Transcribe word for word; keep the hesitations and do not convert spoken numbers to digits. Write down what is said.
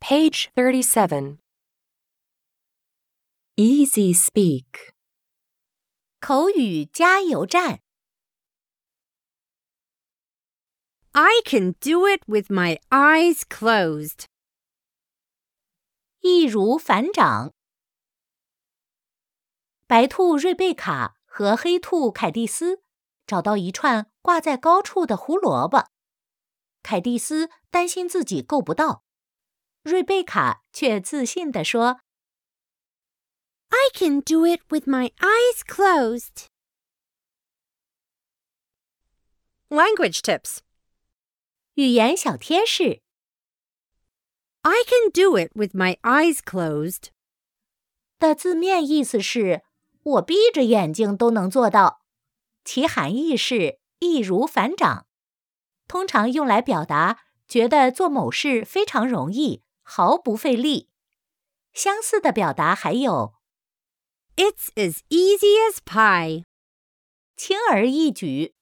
Page thirty-seven. Easy speak. 口语加油站。 I can do it with my eyes closed. 易如反掌。白兔瑞贝卡和黑兔凯蒂斯找到一串挂在高处的胡萝卜。凯蒂斯担心自己够不到，瑞贝卡却自信地说 I can do it with my eyes closed. Language tips. 语言小贴士 I can do it with my eyes closed. 的字面意思是我闭着眼睛都能做到，其含义是易如反掌，通常用来表达觉得做某事非常容易，毫不费力。相似的表达还有 It's as easy as pie. 轻而易举。